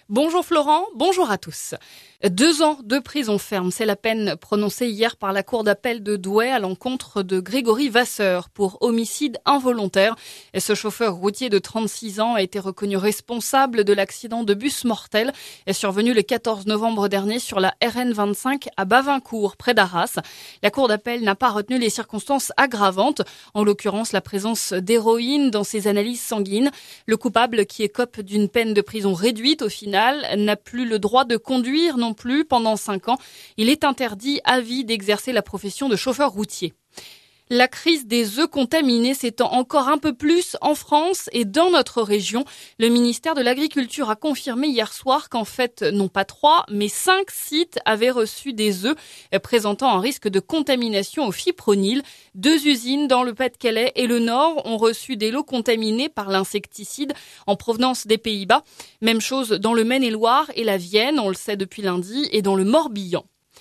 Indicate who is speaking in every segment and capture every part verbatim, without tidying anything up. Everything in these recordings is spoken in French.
Speaker 1: Bonjour Florent, bonjour à tous. Deux ans de prison ferme, c'est la peine prononcée hier par la cour d'appel de Douai à l'encontre de Grégory Vasseur pour homicide involontaire. Et ce chauffeur routier de trente-six ans a été reconnu responsable de l'accident de bus mortel est survenu le quatorze novembre dernier sur la R N vingt-cinq à Bavincourt, près d'Arras. La cour d'appel n'a pas retenu les circonstances aggravantes, en l'occurrence la présence d'héroïne dans ses analyses sanguines. Le coupable, qui écope d'une peine de prison réduite au final, n'a plus le droit de conduire non plus pendant cinq ans. Il est interdit à vie d'exercer la profession de chauffeur routier. La crise des œufs contaminés s'étend encore un peu plus en France et dans notre région. Le ministère de l'Agriculture a confirmé hier soir qu'en fait, non pas trois, mais cinq sites avaient reçu des œufs présentant un risque de contamination au fipronil. Deux usines dans le Pas-de-Calais et le Nord ont reçu des lots contaminés par l'insecticide en provenance des Pays-Bas. Même chose dans le Maine-et-Loire et la Vienne, on le sait depuis lundi, et dans le Morbihan.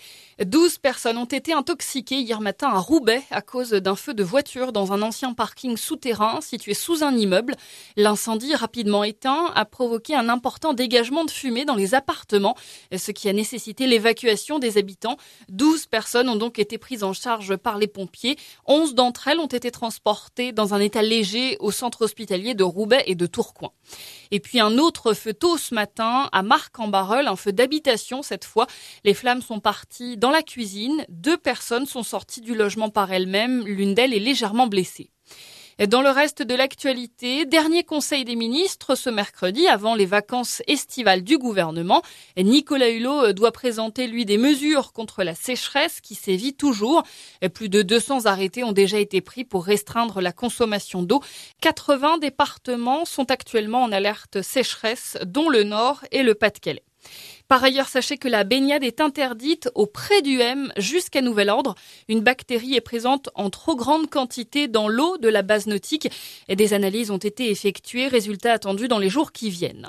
Speaker 1: Douze personnes ont été intoxiquées hier matin à Roubaix à cause d'un feu de voiture dans un ancien parking souterrain situé sous un immeuble. L'incendie, rapidement éteint, a provoqué un important dégagement de fumée dans les appartements, ce qui a nécessité l'évacuation des habitants. Douze personnes ont donc été prises en charge par les pompiers. Onze d'entre elles ont été transportées dans un état léger au centre hospitalier de Roubaix et de Tourcoing. Et puis un autre feu tôt ce matin à Marcq-en-Barœul, un feu d'habitation cette fois. Les flammes sont parties dans la cuisine. Deux personnes sont sorties du logement par elles-mêmes. L'une d'elles est légèrement blessée. Dans le reste de l'actualité, dernier conseil des ministres ce mercredi avant les vacances estivales du gouvernement. Nicolas Hulot doit présenter, lui, des mesures contre la sécheresse qui sévit toujours. Plus de deux cents arrêtés ont déjà été pris pour restreindre la consommation d'eau. quatre-vingts départements sont actuellement en alerte sécheresse, dont le Nord et le Pas-de-Calais. Par ailleurs, sachez que la baignade est interdite au pré du M jusqu'à nouvel ordre. Une bactérie est présente en trop grande quantité dans l'eau de la base nautique et des analyses ont été effectuées, résultats attendus dans les jours qui viennent.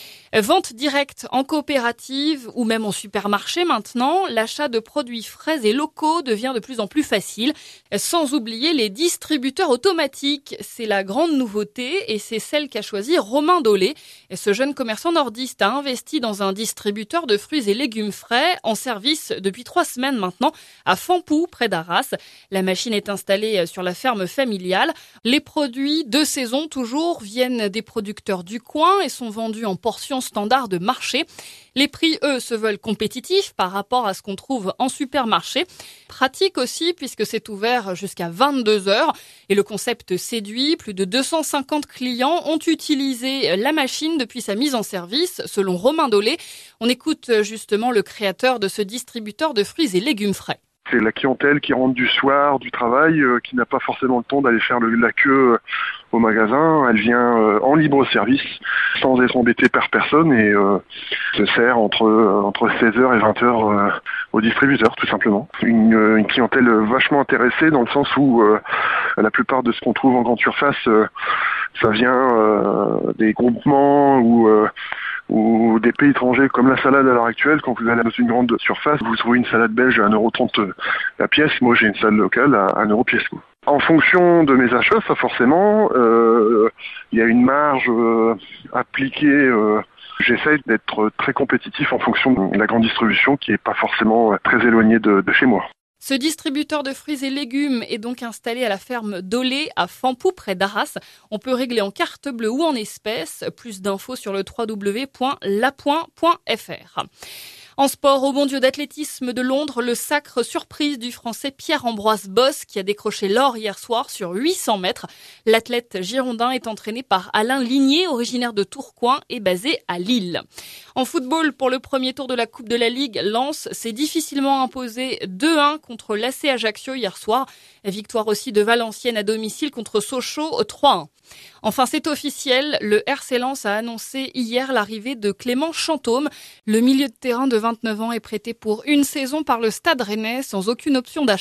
Speaker 1: Vente directe en coopérative ou même en supermarché maintenant, l'achat de produits frais et locaux devient de plus en plus facile, sans oublier les distributeurs automatiques. C'est la grande nouveauté et c'est celle qu'a choisi Romain Dolé. Ce jeune commerçant nordiste a investi dans un distributeur de fruits et légumes frais en service depuis trois semaines maintenant à Fampou, près d'Arras. La machine est installée sur la ferme familiale. Les produits de saison toujours viennent des producteurs du coin et sont vendus en portions standard de marché. Les prix, eux, se veulent compétitifs par rapport à ce qu'on trouve en supermarché. Pratique aussi puisque c'est ouvert jusqu'à vingt-deux heures et le concept séduit. Plus de deux cent cinquante clients ont utilisé la machine depuis sa mise en service, selon Romain Dolé. On écoute justement le créateur de ce distributeur de fruits et légumes frais.
Speaker 2: C'est la clientèle qui rentre du soir, du travail, euh, qui n'a pas forcément le temps d'aller faire le, la queue euh, au magasin. Elle vient euh, en libre service, sans être embêtée par personne et euh, se sert entre euh, entre seize heures et vingt heures euh, au distributeur, tout simplement. Une, euh, une clientèle vachement intéressée dans le sens où euh, la plupart de ce qu'on trouve en grande surface, euh, ça vient euh, des groupements ou euh, ou des pays étrangers comme la salade à l'heure actuelle. Quand vous allez dans une grande surface, vous trouvez une salade belge à un euro trente la pièce. Moi, j'ai une salade locale à un euro pièce. En fonction de mes achats, ça forcément, euh, il y a une marge euh, appliquée. Euh, J'essaye d'être très compétitif en fonction de la grande distribution qui n'est pas forcément très éloignée de, de chez moi.
Speaker 1: Ce distributeur de fruits et légumes est donc installé à la ferme Dolé à Fampou, près d'Arras. On peut régler en carte bleue ou en espèces. Plus d'infos sur le w w w point lapoint point f r. En sport, au mondiaux d'athlétisme de Londres, le sacre surprise du Français Pierre-Ambroise Bosse qui a décroché l'or hier soir sur huit cents mètres. L'athlète girondin est entraîné par Alain Ligné, originaire de Tourcoing et basé à Lille. En football, pour le premier tour de la Coupe de la Ligue, Lens s'est difficilement imposé deux un contre l'A C Ajaccio hier soir. Victoire aussi de Valenciennes à domicile contre Sochaux trois un. Enfin, c'est officiel, le R C Lens a annoncé hier l'arrivée de Clément Chantôme. Le milieu de terrain de vingt-neuf ans est prêté pour une saison par le Stade Rennais sans aucune option d'achat.